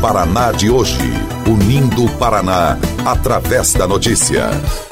Paraná de hoje. Unindo o Paraná através da notícia.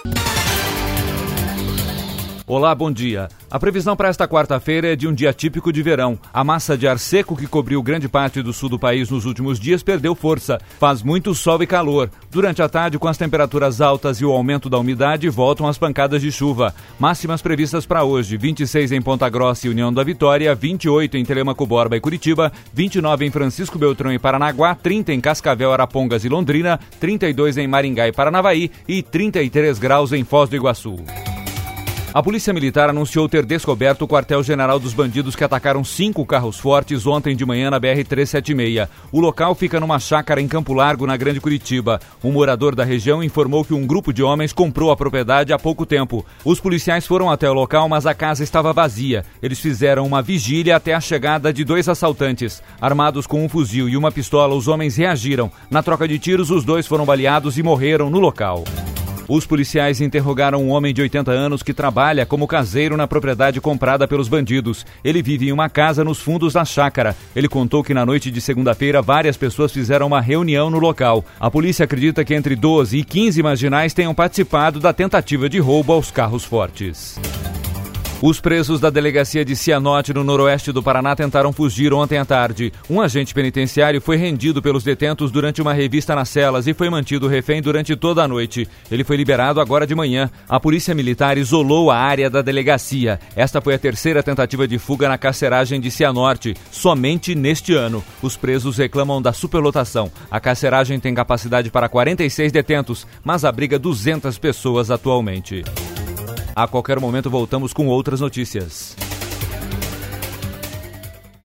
Olá, bom dia. A previsão para esta quarta-feira é de um dia típico de verão. A massa de ar seco que cobriu grande parte do sul do país nos últimos dias perdeu força. Faz muito sol e calor. Durante a tarde, com as temperaturas altas e o aumento da umidade, voltam as pancadas de chuva. Máximas previstas para hoje: 26 em Ponta Grossa e União da Vitória, 28 em Telêmaco, Borba e Curitiba, 29 em Francisco Beltrão e Paranaguá, 30 em Cascavel, Arapongas e Londrina, 32 em Maringá e Paranavaí e 33 graus em Foz do Iguaçu. A Polícia Militar anunciou ter descoberto o quartel-general dos bandidos que atacaram 5 carros fortes ontem de manhã na BR-376. O local fica numa chácara em Campo Largo, na Grande Curitiba. Um morador da região informou que um grupo de homens comprou a propriedade há pouco tempo. Os policiais foram até o local, mas a casa estava vazia. Eles fizeram uma vigília até a chegada de 2 assaltantes. Armados com um fuzil e uma pistola, os homens reagiram. Na troca de tiros, os 2 foram baleados e morreram no local. Os policiais interrogaram um homem de 80 anos que trabalha como caseiro na propriedade comprada pelos bandidos. Ele vive em uma casa nos fundos da chácara. Ele contou que na noite de segunda-feira várias pessoas fizeram uma reunião no local. A polícia acredita que entre 12 e 15 marginais tenham participado da tentativa de roubo aos carros fortes. Os presos da delegacia de Cianorte, no noroeste do Paraná, tentaram fugir ontem à tarde. Um agente penitenciário foi rendido pelos detentos durante uma revista nas celas e foi mantido refém durante toda a noite. Ele foi liberado agora de manhã. A polícia militar isolou a área da delegacia. Esta foi a terceira tentativa de fuga na carceragem de Cianorte, somente neste ano. Os presos reclamam da superlotação. A carceragem tem capacidade para 46 detentos, mas abriga 200 pessoas atualmente. A qualquer momento voltamos com outras notícias.